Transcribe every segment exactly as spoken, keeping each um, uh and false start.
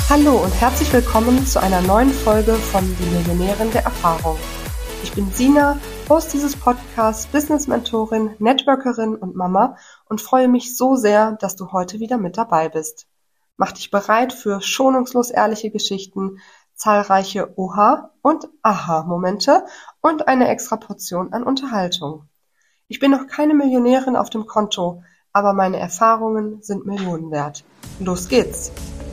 Hallo und herzlich willkommen zu einer neuen Folge von Die Millionärin der Erfahrung. Ich bin Sina, Host dieses Podcasts, Business-Mentorin, Networkerin und Mama und freue mich so sehr, dass du heute wieder mit dabei bist. Mach dich bereit für schonungslos ehrliche Geschichten, zahlreiche Oha- und Aha-Momente und eine extra Portion an Unterhaltung. Ich bin noch keine Millionärin auf dem Konto, aber meine Erfahrungen sind Millionen wert. Los geht's!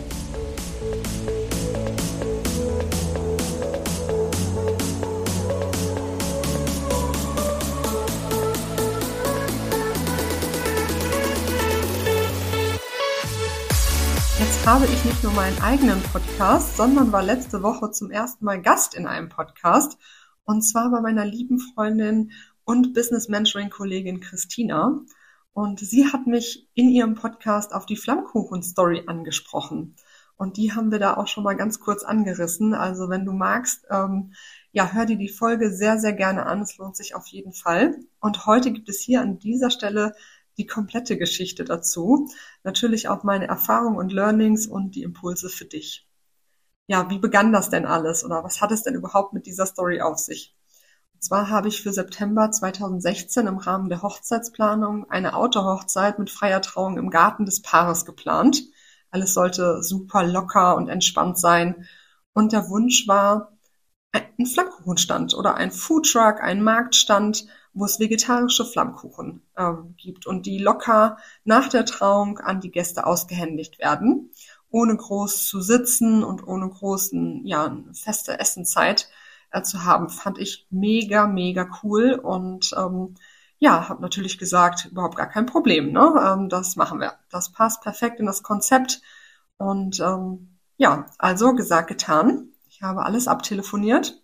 Jetzt habe ich nicht nur meinen eigenen Podcast, sondern war letzte Woche zum ersten Mal Gast in einem Podcast. Und zwar bei meiner lieben Freundin und Business-Mentoring-Kollegin Christina. Und sie hat mich in ihrem Podcast auf die Flammkuchen-Story angesprochen. Und die haben wir da auch schon mal ganz kurz angerissen. Also wenn du magst, ähm, ja, hör dir die Folge sehr, sehr gerne an. Es lohnt sich auf jeden Fall. Und heute gibt es hier an dieser Stelle die komplette Geschichte dazu. Natürlich auch meine Erfahrungen und Learnings und die Impulse für dich. Ja, wie begann das denn alles oder was hat es denn überhaupt mit dieser Story auf sich? Und zwar habe ich für September zweitausendsechzehn im Rahmen der Hochzeitsplanung eine Outdoor-Hochzeit mit freier Trauung im Garten des Paares geplant. Alles sollte super locker und entspannt sein. Und der Wunsch war ein Flammkuchenstand oder ein Foodtruck, ein Marktstand, wo es vegetarische Flammkuchen äh, gibt und die locker nach der Trauung an die Gäste ausgehändigt werden, ohne groß zu sitzen und ohne großen, ja, eine feste Essenszeit äh, zu haben, fand ich mega, mega cool und ähm, ja, habe natürlich gesagt, überhaupt gar kein Problem, ne? Ähm, das machen wir. Das passt perfekt in das Konzept und ähm, ja, also gesagt, getan. Ich habe alles abtelefoniert.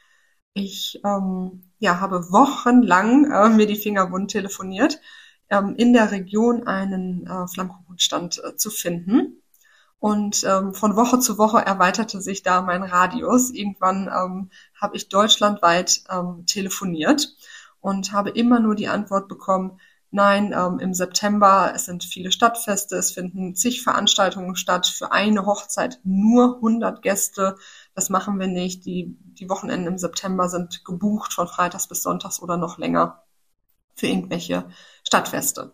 Ich ähm, ja, habe wochenlang äh, mir die Finger wund telefoniert, ähm, in der Region einen äh, Flammkuchenstand äh, zu finden. Und ähm, von Woche zu Woche erweiterte sich da mein Radius. Irgendwann ähm, habe ich deutschlandweit ähm, telefoniert und habe immer nur die Antwort bekommen, nein, ähm, im September, es sind viele Stadtfeste, es finden zig Veranstaltungen statt, für eine Hochzeit nur hundert Gäste. Das machen wir nicht. Die, die Wochenenden im September sind gebucht von Freitags bis Sonntags oder noch länger für irgendwelche Stadtfeste.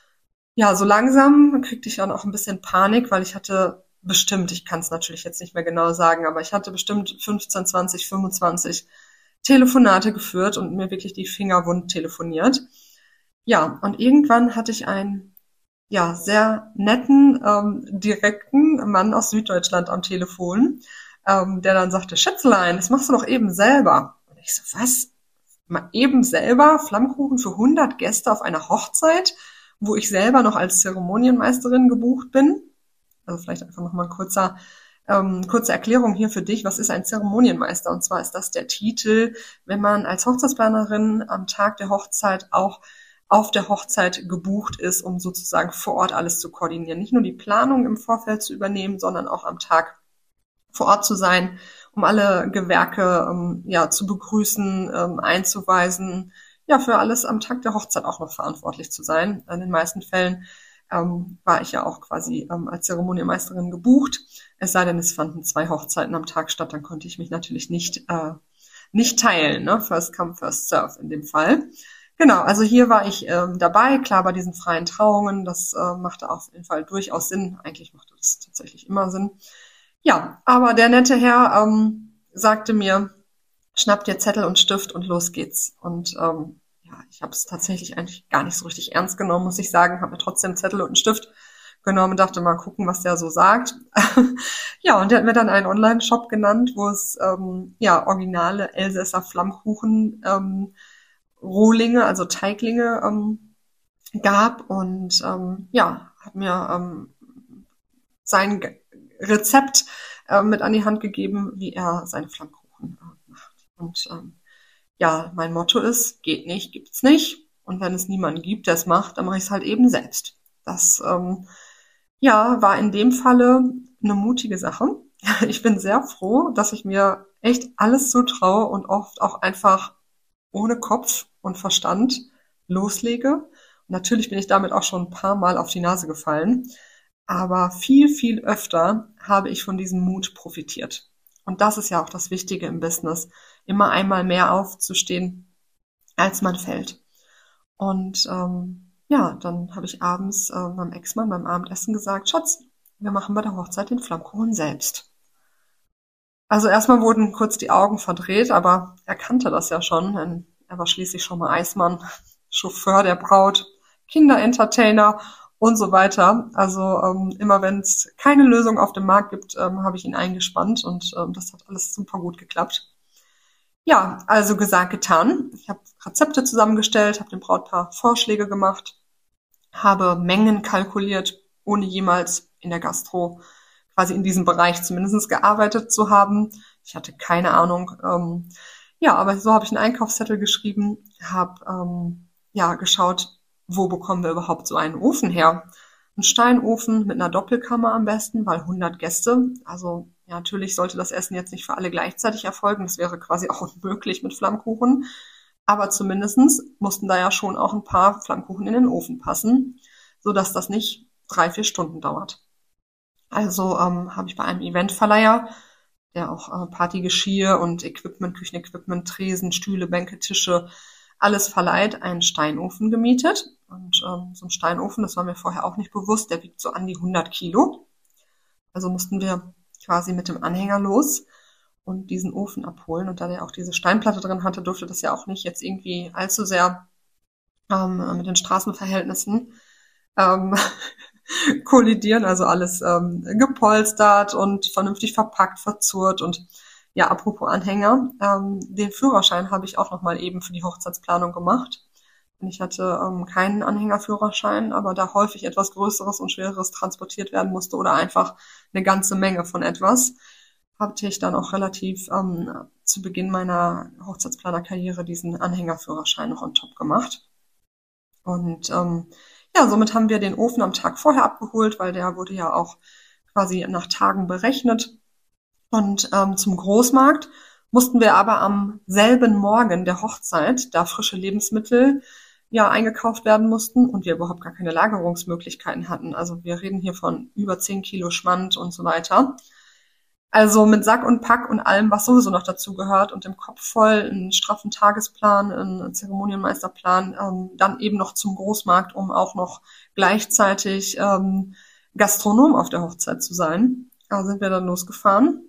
Ja, so langsam kriegte ich dann auch ein bisschen Panik, weil ich hatte bestimmt, ich kann es natürlich jetzt nicht mehr genau sagen, aber ich hatte bestimmt fünfzehn, zwanzig, fünfundzwanzig Telefonate geführt und mir wirklich die Finger wund telefoniert. Ja, und irgendwann hatte ich einen ja sehr netten, ähm, direkten Mann aus Süddeutschland am Telefon, ähm, der dann sagte, Schätzelein, das machst du doch eben selber. Und ich so, was? Mal eben selber Flammkuchen für hundert Gäste auf einer Hochzeit, wo ich selber noch als Zeremonienmeisterin gebucht bin? Also vielleicht einfach nochmal ein kurzer, ähm, kurze Erklärung hier für dich. Was ist ein Zeremonienmeister? Und zwar ist das der Titel, wenn man als Hochzeitsplanerin am Tag der Hochzeit auch auf der Hochzeit gebucht ist, um sozusagen vor Ort alles zu koordinieren. Nicht nur die Planung im Vorfeld zu übernehmen, sondern auch am Tag vor Ort zu sein, um alle Gewerke ähm, ja zu begrüßen, ähm, einzuweisen, ja für alles am Tag der Hochzeit auch noch verantwortlich zu sein. In den meisten Fällen ähm, war ich ja auch quasi ähm, als Zeremonienmeisterin gebucht. Es sei denn, es fanden zwei Hochzeiten am Tag statt, dann konnte ich mich natürlich nicht äh, nicht teilen, ne? First come, first serve in dem Fall. Genau, also hier war ich ähm, dabei, klar bei diesen freien Trauungen, das äh, machte auf jeden Fall durchaus Sinn. Eigentlich machte das tatsächlich immer Sinn. Ja, aber der nette Herr ähm, sagte mir, schnapp dir Zettel und Stift und los geht's. Und ähm, ja, ich habe es tatsächlich eigentlich gar nicht so richtig ernst genommen, muss ich sagen, habe mir trotzdem Zettel und einen Stift genommen und dachte mal gucken, was der so sagt. Ja, und der hat mir dann einen Online-Shop genannt, wo es ähm, ja originale Elsässer Flammkuchen ähm, Rohlinge, also Teiglinge ähm, gab und ähm, ja, hat mir ähm, sein G- Rezept äh, mit an die Hand gegeben, wie er seine Flammkuchen äh, macht. Und ähm, ja, mein Motto ist, geht nicht, gibt's nicht. Und wenn es niemanden gibt, der es macht, dann mache ich es halt eben selbst. Das ähm, ja, war in dem Falle eine mutige Sache. Ich bin sehr froh, dass ich mir echt alles zutraue und oft auch einfach ohne Kopf und Verstand loslege. Und natürlich bin ich damit auch schon ein paar Mal auf die Nase gefallen. Aber viel, viel öfter habe ich von diesem Mut profitiert. Und das ist ja auch das Wichtige im Business, immer einmal mehr aufzustehen, als man fällt. Und ähm, ja, dann habe ich abends äh, meinem Ex-Mann beim Abendessen gesagt, Schatz, wir machen bei der Hochzeit den Flammkuchen selbst. Also erstmal wurden kurz die Augen verdreht, aber er kannte das ja schon, denn er war schließlich schon mal Eismann, Chauffeur der Braut, Kinderentertainer und so weiter. Also ähm, immer wenn es keine Lösung auf dem Markt gibt, ähm, habe ich ihn eingespannt und ähm, das hat alles super gut geklappt. Ja, also gesagt, getan. Ich habe Rezepte zusammengestellt, habe dem Brautpaar Vorschläge gemacht, habe Mengen kalkuliert, ohne jemals in der Gastro quasi in diesem Bereich zumindest gearbeitet zu haben. Ich hatte keine Ahnung. Ähm, ja, aber so habe ich einen Einkaufszettel geschrieben, habe ähm, ja geschaut, wo bekommen wir überhaupt so einen Ofen her? Ein Steinofen mit einer Doppelkammer am besten, weil hundert Gäste. Also ja, natürlich sollte das Essen jetzt nicht für alle gleichzeitig erfolgen. Das wäre quasi auch unmöglich mit Flammkuchen. Aber zumindestens mussten da ja schon auch ein paar Flammkuchen in den Ofen passen, sodass das nicht drei, vier Stunden dauert. Also ähm, habe ich bei einem Eventverleiher, der auch äh, Partygeschirr und Equipment, Küchenequipment, Tresen, Stühle, Bänke, Tische, alles verleiht, einen Steinofen gemietet. Und ähm, so ein Steinofen, das war mir vorher auch nicht bewusst, der wiegt so an die hundert Kilo. Also mussten wir quasi mit dem Anhänger los und diesen Ofen abholen. Und da der auch diese Steinplatte drin hatte, durfte das ja auch nicht jetzt irgendwie allzu sehr ähm, mit den Straßenverhältnissen ähm, kollidieren, also alles ähm, gepolstert und vernünftig verpackt, verzurrt und ja, apropos Anhänger, ähm, den Führerschein habe ich auch nochmal eben für die Hochzeitsplanung gemacht. Ich hatte ähm, keinen Anhängerführerschein, aber da häufig etwas Größeres und Schwereres transportiert werden musste oder einfach eine ganze Menge von etwas, hatte ich dann auch relativ ähm, zu Beginn meiner Hochzeitsplanerkarriere diesen Anhängerführerschein noch on top gemacht. Und ähm, ja, somit haben wir den Ofen am Tag vorher abgeholt, weil der wurde ja auch quasi nach Tagen berechnet. Und ähm, zum Großmarkt mussten wir aber am selben Morgen der Hochzeit, da frische Lebensmittel ja eingekauft werden mussten und wir überhaupt gar keine Lagerungsmöglichkeiten hatten. Also wir reden hier von über zehn Kilo Schmand und so weiter. Also mit Sack und Pack und allem, was sowieso noch dazu gehört und dem Kopf voll, einen straffen Tagesplan, einen Zeremonienmeisterplan, ähm, dann eben noch zum Großmarkt, um auch noch gleichzeitig ähm, Gastronom auf der Hochzeit zu sein. Da sind wir dann losgefahren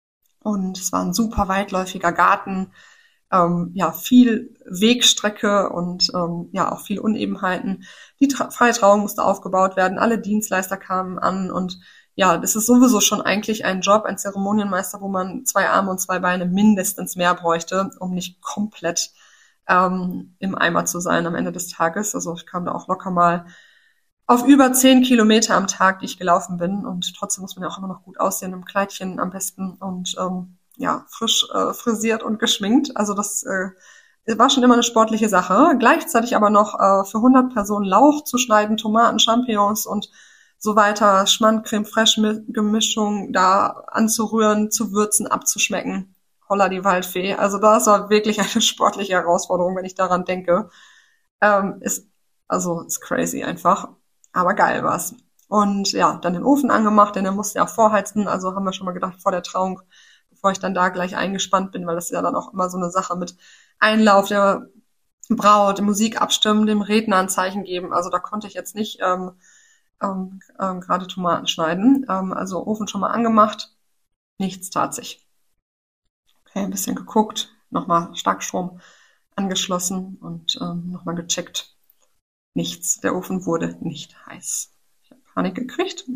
und es war ein super weitläufiger Garten, ähm, ja, viel Wegstrecke und ähm, ja, auch viele Unebenheiten. Die Tra- freie Trauung musste aufgebaut werden, alle Dienstleister kamen an und ja, das ist sowieso schon eigentlich ein Job, ein Zeremonienmeister, wo man zwei Arme und zwei Beine mindestens mehr bräuchte, um nicht komplett ähm, im Eimer zu sein am Ende des Tages. Also ich kam da auch locker mal auf über zehn Kilometer am Tag, die ich gelaufen bin. Und trotzdem muss man ja auch immer noch gut aussehen, im Kleidchen am besten und ähm, ja, frisch äh, frisiert und geschminkt. Also das äh, war schon immer eine sportliche Sache. Gleichzeitig aber noch äh, für hundert Personen Lauch zu schneiden, Tomaten, Champignons und so weiter, Schmand, Creme Fraiche Gemischung da anzurühren, zu würzen, abzuschmecken. Holla die Waldfee. Also das war wirklich eine sportliche Herausforderung, wenn ich daran denke. Ähm, ist, also ist crazy einfach. Aber geil war's. Und ja, dann den Ofen angemacht, denn der musste ja auch vorheizen. Also haben wir schon mal gedacht, vor der Trauung, bevor ich dann da gleich eingespannt bin, weil das ist ja dann auch immer so eine Sache mit Einlauf der Braut, Musik abstimmen, dem Redner ein Zeichen geben. Also da konnte ich jetzt nicht ähm, ähm, ähm, gerade Tomaten schneiden. Ähm, also Ofen schon mal angemacht. Nichts tat sich. Okay, ein bisschen geguckt, nochmal Starkstrom angeschlossen und ähm, nochmal gecheckt. Nichts. Der Ofen wurde nicht heiß. Ich habe Panik gekriegt.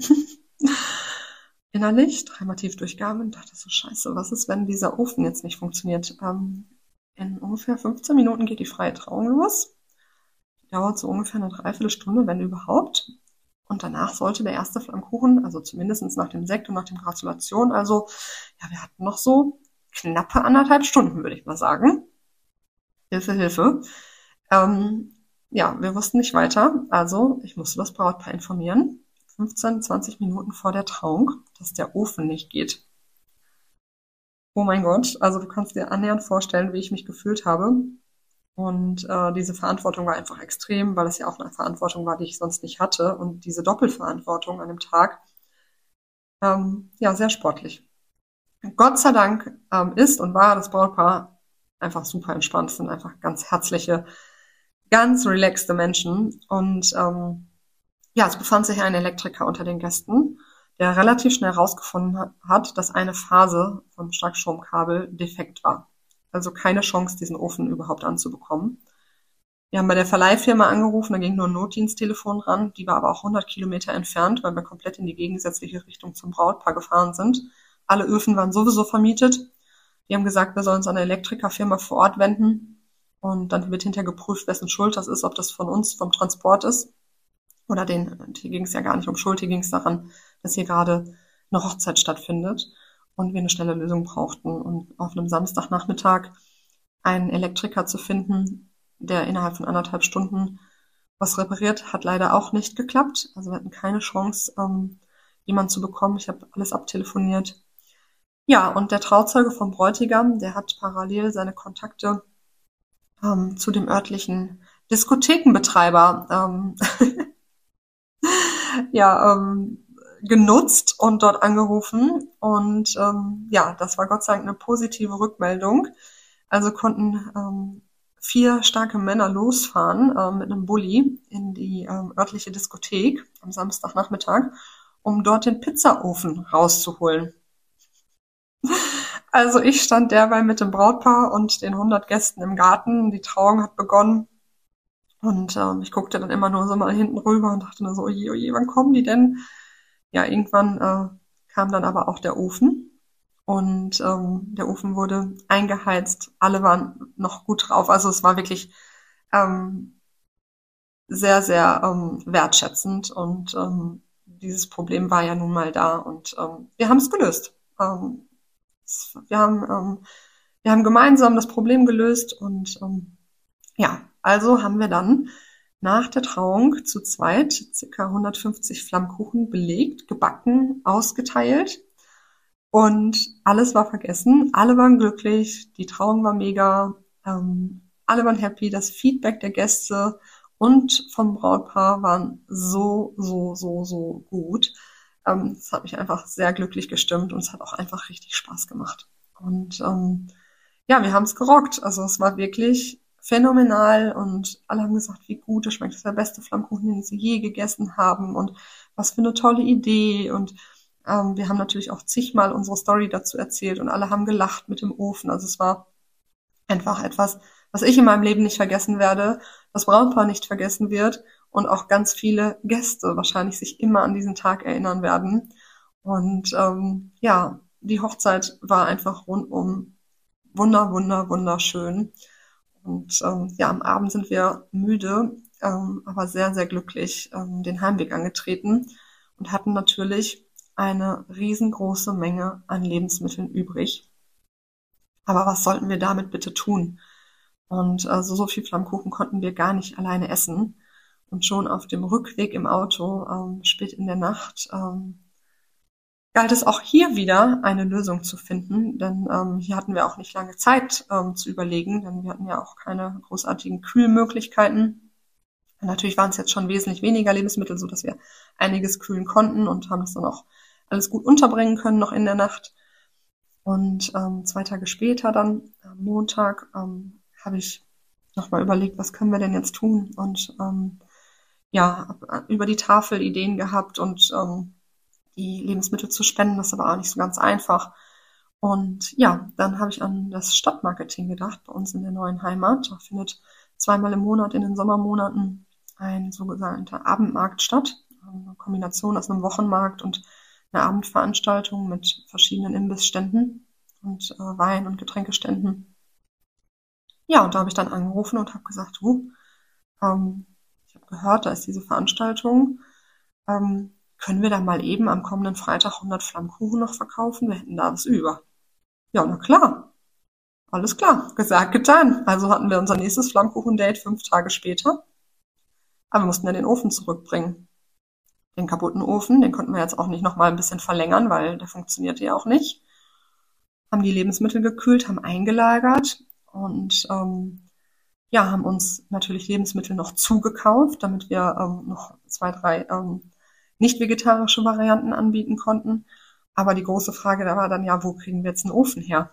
Innerlich, dreimal tief durchgeatmet und dachte so, scheiße, was ist, wenn dieser Ofen jetzt nicht funktioniert? Ähm, in ungefähr fünfzehn Minuten geht die freie Trauung los. Dauert so ungefähr eine Dreiviertelstunde, wenn überhaupt. Und danach sollte der erste Flammkuchen, also zumindest nach dem Sekt und nach dem Gratulation, also ja, wir hatten noch so knappe anderthalb Stunden, würde ich mal sagen. Hilfe, Hilfe. Ähm, ja, wir wussten nicht weiter, also ich musste das Brautpaar informieren, fünfzehn, zwanzig Minuten vor der Trauung, dass der Ofen nicht geht. Oh mein Gott, also du kannst dir annähernd vorstellen, wie ich mich gefühlt habe. Und äh, diese Verantwortung war einfach extrem, weil es ja auch eine Verantwortung war, die ich sonst nicht hatte. Und diese Doppelverantwortung an dem Tag, ähm, ja, sehr sportlich. Gott sei Dank ähm, ist und war das Brautpaar einfach super entspannt. Es sind einfach ganz herzliche, ganz relaxte Menschen. Und ähm, ja, es befand sich ein Elektriker unter den Gästen, der relativ schnell herausgefunden hat, dass eine Phase vom Starkstromkabel defekt war. Also keine Chance, diesen Ofen überhaupt anzubekommen. Wir haben bei der Verleihfirma angerufen, da ging nur ein Notdiensttelefon ran, die war aber auch hundert Kilometer entfernt, weil wir komplett in die gegensätzliche Richtung zum Brautpaar gefahren sind. Alle Öfen waren sowieso vermietet. Die haben gesagt, wir sollen uns an eine Elektrikerfirma vor Ort wenden und dann wird hinterher geprüft, wessen Schuld das ist, ob das von uns, vom Transport ist oder den. Hier ging es ja gar nicht um Schuld, hier ging es daran, dass hier gerade eine Hochzeit stattfindet und wir eine schnelle Lösung brauchten. Und auf einem Samstagnachmittag einen Elektriker zu finden, der innerhalb von anderthalb Stunden was repariert, hat leider auch nicht geklappt. Also wir hatten keine Chance, ähm, jemanden zu bekommen. Ich habe alles abtelefoniert. Ja, und der Trauzeuge vom Bräutigam, der hat parallel seine Kontakte ähm, zu dem örtlichen Diskothekenbetreiber ähm, ja, ähm, genutzt und dort angerufen. Und ähm, ja, das war Gott sei Dank eine positive Rückmeldung. Also konnten ähm, vier starke Männer losfahren äh, mit einem Bulli in die ähm, örtliche Diskothek am Samstagnachmittag, um dort den Pizzaofen rauszuholen. Also ich stand derweil mit dem Brautpaar und den hundert Gästen im Garten. Die Trauung hat begonnen. Und ähm, ich guckte dann immer nur so mal hinten rüber und dachte nur so, oje, oje, wann kommen die denn? Ja, irgendwann äh, kam dann aber auch der Ofen. Und ähm, der Ofen wurde eingeheizt. Alle waren noch gut drauf. Also es war wirklich ähm, sehr, sehr ähm, wertschätzend. Und ähm, dieses Problem war ja nun mal da. Und ähm, wir haben es gelöst. Ähm, es, wir, haben, ähm, wir haben gemeinsam das Problem gelöst. Und ähm, ja, also haben wir dann nach der Trauung zu zweit ca. hundertfünfzig Flammkuchen belegt, gebacken, ausgeteilt. Und alles war vergessen, alle waren glücklich, die Trauung war mega, ähm, alle waren happy, das Feedback der Gäste und vom Brautpaar waren so, so, so, so gut. Ähm, das hat mich einfach sehr glücklich gestimmt und es hat auch einfach richtig Spaß gemacht. Und ähm, ja, wir haben es gerockt. Also es war wirklich phänomenal und alle haben gesagt, wie gut es schmeckt. Das ist der beste Flammkuchen, den sie je gegessen haben und was für eine tolle Idee. Und ähm, wir haben natürlich auch zigmal unsere Story dazu erzählt und alle haben gelacht mit dem Ofen. Also es war einfach etwas, was ich in meinem Leben nicht vergessen werde, das Brautpaar nicht vergessen wird und auch ganz viele Gäste wahrscheinlich sich immer an diesen Tag erinnern werden. Und ähm, ja, die Hochzeit war einfach rundum wunder, wunder, wunderschön. Und ähm, ja, am Abend sind wir müde, ähm, aber sehr, sehr glücklich ähm, den Heimweg angetreten und hatten natürlich eine riesengroße Menge an Lebensmitteln übrig. Aber was sollten wir damit bitte tun? Und also so viel Flammkuchen konnten wir gar nicht alleine essen. Und schon auf dem Rückweg im Auto, ähm, spät in der Nacht, ähm, galt es auch hier wieder eine Lösung zu finden, denn ähm, hier hatten wir auch nicht lange Zeit ähm, zu überlegen, denn wir hatten ja auch keine großartigen Kühlmöglichkeiten. Und natürlich waren es jetzt schon wesentlich weniger Lebensmittel, so dass wir einiges kühlen konnten und haben das dann auch alles gut unterbringen können noch in der Nacht. Und ähm, zwei Tage später dann, am Montag, ähm, habe ich nochmal überlegt, was können wir denn jetzt tun? Und ähm, ja, hab über die Tafel Ideen gehabt und ähm, die Lebensmittel zu spenden, das ist aber auch nicht so ganz einfach. Und ja, dann habe ich an das Stadtmarketing gedacht, bei uns in der neuen Heimat. Da findet zweimal im Monat in den Sommermonaten ein sogenannter Abendmarkt statt. Eine Kombination aus einem Wochenmarkt und einer Abendveranstaltung mit verschiedenen Imbissständen und äh, Wein- und Getränkeständen. Ja, und da habe ich dann angerufen und habe gesagt, du, ähm, ich habe gehört, da ist diese Veranstaltung. Ähm, können wir da mal eben am kommenden Freitag hundert Flammkuchen noch verkaufen? Wir hätten da was über. Ja, na klar. Alles klar. Gesagt, getan. Also hatten wir unser nächstes Flammkuchen-Date fünf Tage später. Aber wir mussten ja den Ofen zurückbringen. Den kaputten Ofen, den konnten wir jetzt auch nicht noch mal ein bisschen verlängern, weil der funktionierte ja auch nicht. Haben die Lebensmittel gekühlt, haben eingelagert und ähm, ja, haben uns natürlich Lebensmittel noch zugekauft, damit wir ähm, noch zwei, drei ähm, nicht vegetarische Varianten anbieten konnten. Aber die große Frage da war dann ja, wo kriegen wir jetzt einen Ofen her?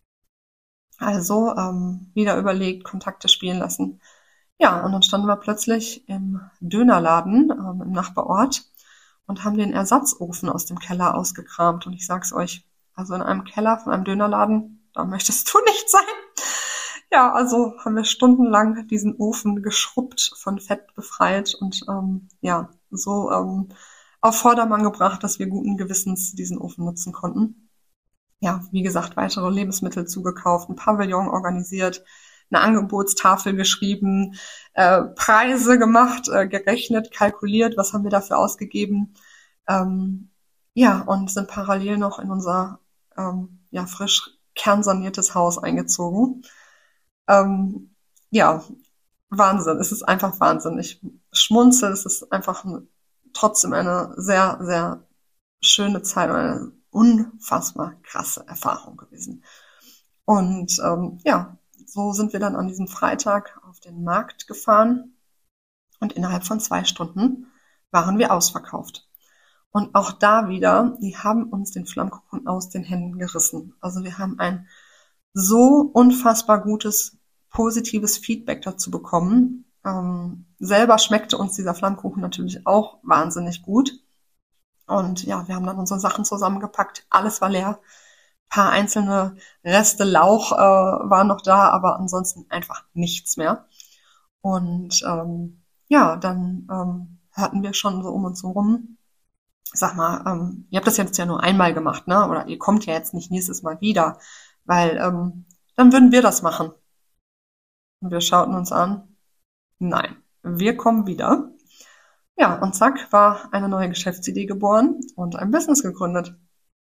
Also ähm, wieder überlegt, Kontakte spielen lassen. Ja, und dann standen wir plötzlich im Dönerladen ähm, im Nachbarort und haben den Ersatzofen aus dem Keller ausgekramt. Und ich sag's euch, also in einem Keller von einem Dönerladen, da möchtest du nicht sein. Ja, also haben wir stundenlang diesen Ofen geschrubbt, von Fett befreit und ähm, ja, so ähm, auf Vordermann gebracht, dass wir guten Gewissens diesen Ofen nutzen konnten. Ja, wie gesagt, weitere Lebensmittel zugekauft, ein Pavillon organisiert, eine Angebotstafel geschrieben, äh, Preise gemacht, äh, gerechnet, kalkuliert, was haben wir dafür ausgegeben. Ähm, ja, und sind parallel noch in unser ähm, ja, frisch kernsaniertes Haus eingezogen. Ähm, ja, Wahnsinn. Es ist einfach Wahnsinn. Ich schmunzel. Es ist einfach ein, trotzdem eine sehr, sehr schöne Zeit und eine unfassbar krasse Erfahrung gewesen. Und ähm, ja, so sind wir dann an diesem Freitag auf den Markt gefahren und innerhalb von zwei Stunden waren wir ausverkauft. Und auch da wieder, die haben uns den Flammkuchen aus den Händen gerissen. Also wir haben ein so unfassbar gutes, positives Feedback dazu bekommen. Ähm, selber schmeckte uns dieser Flammkuchen natürlich auch wahnsinnig gut. Und ja, wir haben dann unsere Sachen zusammengepackt. Alles war leer. Ein paar einzelne Reste Lauch äh, waren noch da, aber ansonsten einfach nichts mehr. Und ähm, ja, dann ähm, hörten wir schon so um uns herum, sag mal, ähm, ihr habt das jetzt ja nur einmal gemacht, ne? Oder ihr kommt ja jetzt nicht nächstes Mal wieder, weil ähm, dann würden wir das machen. Und wir schauten uns an, nein, wir kommen wieder. Ja, und zack, war eine neue Geschäftsidee geboren und ein Business gegründet.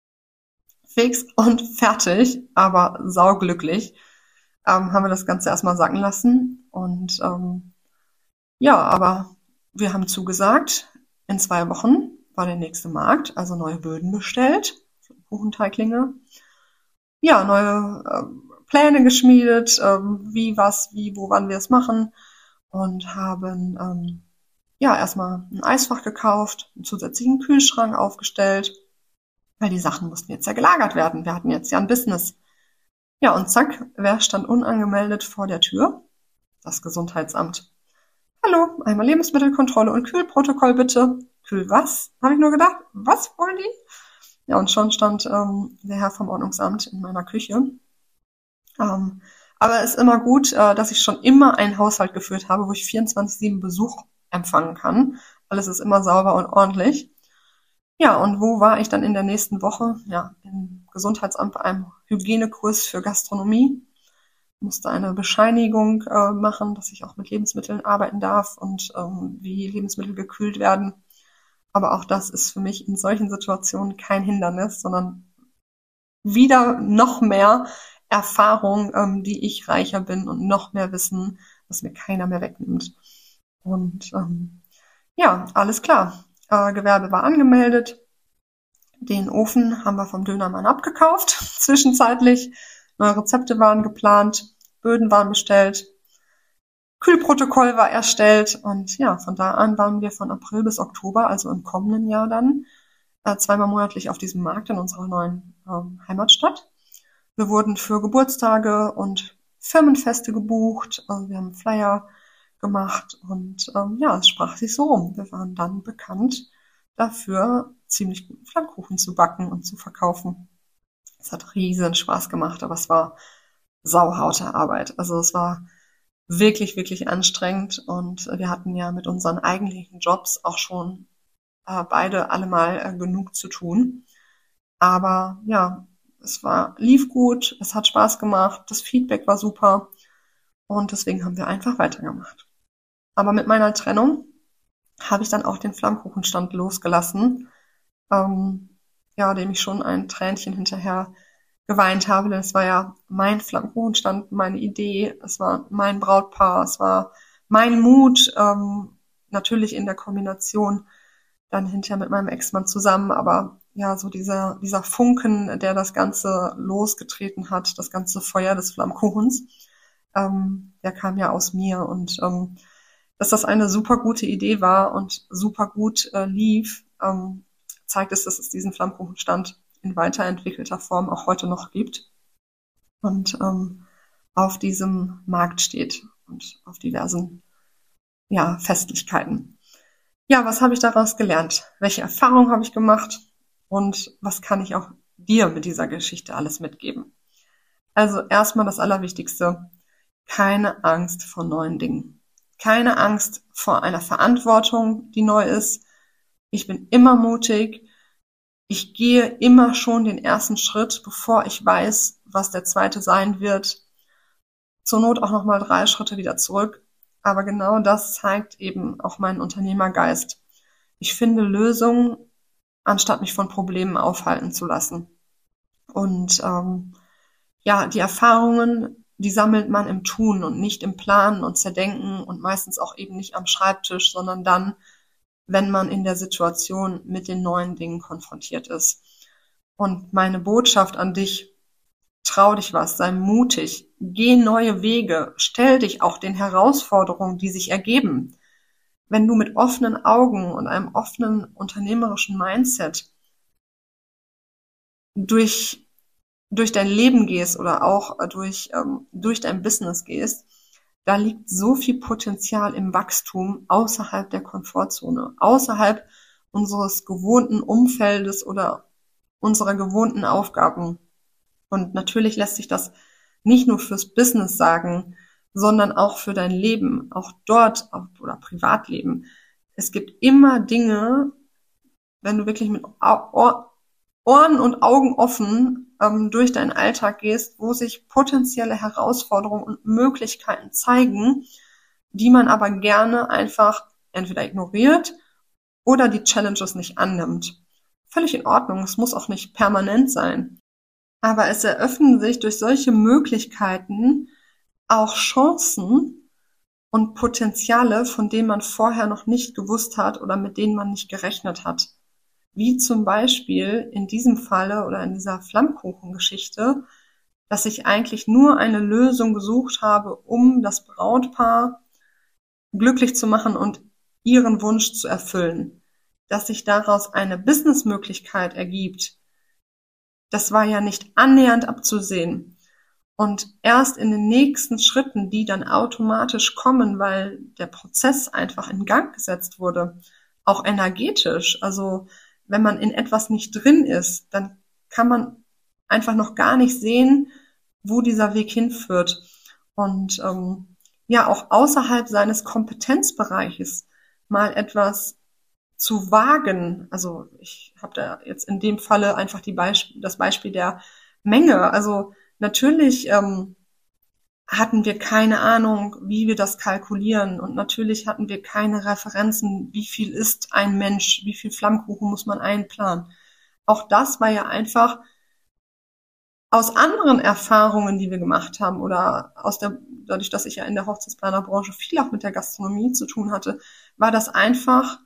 Fix und fertig, aber sauglücklich, ähm, haben wir das Ganze erstmal sacken lassen. Und ähm, ja, aber wir haben zugesagt, in zwei Wochen war der nächste Markt, also neue Böden bestellt, Kuchenteiglinge. Ja, neue äh, Pläne geschmiedet, äh, wie, was, wie, wo, wann wir es machen. Und haben ähm, ja erstmal ein Eisfach gekauft, einen zusätzlichen Kühlschrank aufgestellt, weil die Sachen mussten jetzt ja gelagert werden. Wir hatten jetzt ja ein Business. Ja, und zack, wer stand unangemeldet vor der Tür? Das Gesundheitsamt. Hallo, einmal Lebensmittelkontrolle und Kühlprotokoll bitte. Kühl was? Habe ich nur gedacht, was wollen die? Ja, und schon stand ähm, der Herr vom Ordnungsamt in meiner Küche. Ähm, aber es ist immer gut, äh, dass ich schon immer einen Haushalt geführt habe, wo ich vierundzwanzig sieben Besuch empfangen kann. Alles ist immer sauber und ordentlich. Ja, und wo war ich dann in der nächsten Woche? Ja, im Gesundheitsamt bei einem Hygienekurs für Gastronomie. Musste eine Bescheinigung äh, machen, dass ich auch mit Lebensmitteln arbeiten darf und ähm, wie Lebensmittel gekühlt werden. Aber auch das ist für mich in solchen Situationen kein Hindernis, sondern wieder noch mehr Erfahrung, ähm, die ich reicher bin und noch mehr Wissen, was mir keiner mehr wegnimmt. Und ähm, ja, alles klar. Äh, Gewerbe war angemeldet. Den Ofen haben wir vom Dönermann abgekauft, zwischenzeitlich. Neue Rezepte waren geplant, Böden waren bestellt, Kühlprotokoll war erstellt und ja, von da an waren wir von April bis Oktober, also im kommenden Jahr dann, äh, zweimal monatlich auf diesem Markt in unserer neuen ähm, Heimatstadt. Wir wurden für Geburtstage und Firmenfeste gebucht, also wir haben Flyer gemacht und ähm, ja, es sprach sich so rum. Wir waren dann bekannt dafür, ziemlich guten Flammkuchen zu backen und zu verkaufen. Es hat riesen Spaß gemacht, aber es war sauharte Arbeit. Also es war wirklich, wirklich anstrengend und wir hatten ja mit unseren eigentlichen Jobs auch schon äh, beide allemal äh, genug zu tun. Aber ja, es war, lief gut, es hat Spaß gemacht, das Feedback war super und deswegen haben wir einfach weitergemacht. Aber mit meiner Trennung habe ich dann auch den Flammkuchenstand losgelassen, ähm, ja, dem ich schon ein Tränchen hinterher geweint habe, denn es war ja mein Flammkuchenstand, meine Idee, es war mein Brautpaar, es war mein Mut, ähm, natürlich in der Kombination dann hinterher mit meinem Ex-Mann zusammen, aber ja, so dieser, dieser Funken, der das Ganze losgetreten hat, das ganze Feuer des Flammkuchens, ähm, der kam ja aus mir und ähm, dass das eine super gute Idee war und super gut äh, lief, ähm, zeigt es, dass es diesen Flammkuchenstand in weiterentwickelter Form auch heute noch gibt und ähm, auf diesem Markt steht und auf diversen ja, Festlichkeiten. Ja, was habe ich daraus gelernt? Welche Erfahrungen habe ich gemacht? Und was kann ich auch dir mit dieser Geschichte alles mitgeben? Also erstmal das Allerwichtigste. Keine Angst vor neuen Dingen. Keine Angst vor einer Verantwortung, die neu ist. Ich bin immer mutig. Ich gehe immer schon den ersten Schritt, bevor ich weiß, was der zweite sein wird. Zur Not auch nochmal drei Schritte wieder zurück. Aber genau das zeigt eben auch meinen Unternehmergeist. Ich finde Lösungen, anstatt mich von Problemen aufhalten zu lassen. Und ähm, ja, die Erfahrungen, die sammelt man im Tun und nicht im Planen und Zerdenken und meistens auch eben nicht am Schreibtisch, sondern dann, wenn man in der Situation mit den neuen Dingen konfrontiert ist. Und meine Botschaft an dich: Trau dich was, sei mutig, geh neue Wege, stell dich auch den Herausforderungen, die sich ergeben. Wenn du mit offenen Augen und einem offenen unternehmerischen Mindset durch, durch dein Leben gehst oder auch durch, ähm, durch dein Business gehst, da liegt so viel Potenzial im Wachstum außerhalb der Komfortzone, außerhalb unseres gewohnten Umfeldes oder unserer gewohnten Aufgaben. Und natürlich lässt sich das nicht nur fürs Business sagen, sondern auch für dein Leben, auch dort oder Privatleben. Es gibt immer Dinge, wenn du wirklich mit Ohren und Augen offen ähm, durch deinen Alltag gehst, wo sich potenzielle Herausforderungen und Möglichkeiten zeigen, die man aber gerne einfach entweder ignoriert oder die Challenges nicht annimmt. Völlig in Ordnung, es muss auch nicht permanent sein. Aber es eröffnen sich durch solche Möglichkeiten auch Chancen und Potenziale, von denen man vorher noch nicht gewusst hat oder mit denen man nicht gerechnet hat. Wie zum Beispiel in diesem Falle oder in dieser Flammkuchengeschichte, dass ich eigentlich nur eine Lösung gesucht habe, um das Brautpaar glücklich zu machen und ihren Wunsch zu erfüllen. Dass sich daraus eine Businessmöglichkeit ergibt, das war ja nicht annähernd abzusehen. Und erst in den nächsten Schritten, die dann automatisch kommen, weil der Prozess einfach in Gang gesetzt wurde, auch energetisch. Also wenn man in etwas nicht drin ist, dann kann man einfach noch gar nicht sehen, wo dieser Weg hinführt. Und ähm, ja, auch außerhalb seines Kompetenzbereiches mal etwas zu wagen. Also ich habe da jetzt in dem Falle einfach die Beisp- das Beispiel der Menge. Also natürlich ähm, hatten wir keine Ahnung, wie wir das kalkulieren. Und natürlich hatten wir keine Referenzen, wie viel ist ein Mensch, wie viel Flammkuchen muss man einplanen. Auch das war ja einfach aus anderen Erfahrungen, die wir gemacht haben oder aus der, dadurch, dass ich ja in der Hochzeitsplanerbranche viel auch mit der Gastronomie zu tun hatte, war das einfach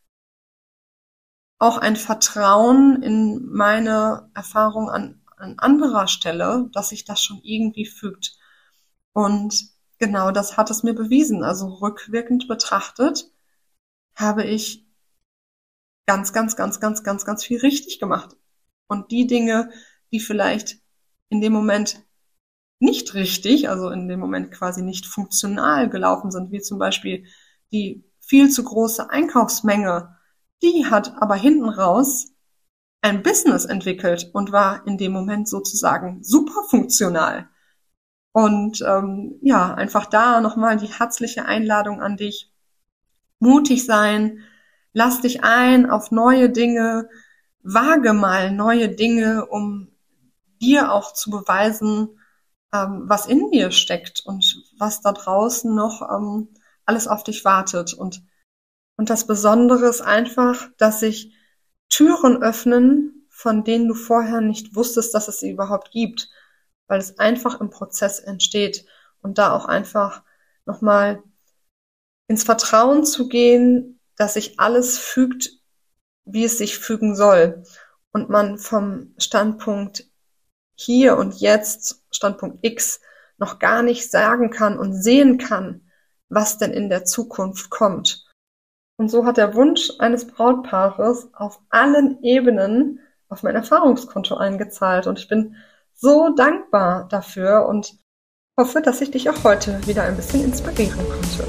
auch ein Vertrauen in meine Erfahrung an, an anderer Stelle, dass sich das schon irgendwie fügt. Und genau das hat es mir bewiesen. Also rückwirkend betrachtet habe ich ganz, ganz, ganz, ganz, ganz, ganz viel richtig gemacht. Und die Dinge, die vielleicht in dem Moment nicht richtig, also in dem Moment quasi nicht funktional gelaufen sind, wie zum Beispiel die viel zu große Einkaufsmenge, die hat aber hinten raus ein Business entwickelt und war in dem Moment sozusagen super funktional. Und ähm, ja, einfach da nochmal die herzliche Einladung an dich. Mutig sein, lass dich ein auf neue Dinge, wage mal neue Dinge, um dir auch zu beweisen, ähm, was in dir steckt und was da draußen noch ähm, alles auf dich wartet. Und, und das Besondere ist einfach, dass sich Türen öffnen, von denen du vorher nicht wusstest, dass es sie überhaupt gibt, weil es einfach im Prozess entsteht. Und da auch einfach nochmal ins Vertrauen zu gehen, dass sich alles fügt, wie es sich fügen soll. Und man vom Standpunkt hier und jetzt, Standpunkt X, noch gar nicht sagen kann und sehen kann, was denn in der Zukunft kommt. Und so hat der Wunsch eines Brautpaares auf allen Ebenen auf mein Erfahrungskonto eingezahlt. Und ich bin so dankbar dafür und hoffe, dass ich dich auch heute wieder ein bisschen inspirieren konnte.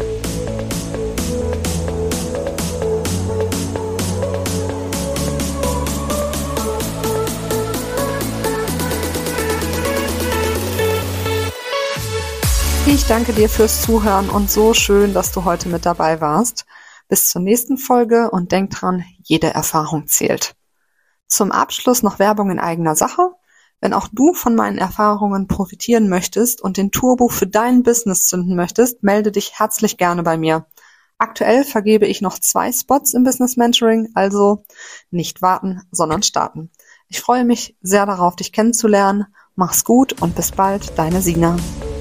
Ich danke dir fürs Zuhören und so schön, dass du heute mit dabei warst. Bis zur nächsten Folge und denk dran, jede Erfahrung zählt. Zum Abschluss noch Werbung in eigener Sache. Wenn auch du von meinen Erfahrungen profitieren möchtest und den Turbo für dein Business zünden möchtest, melde dich herzlich gerne bei mir. Aktuell vergebe ich noch zwei Spots im Business Mentoring, also nicht warten, sondern starten. Ich freue mich sehr darauf, dich kennenzulernen. Mach's gut und bis bald, deine Sina.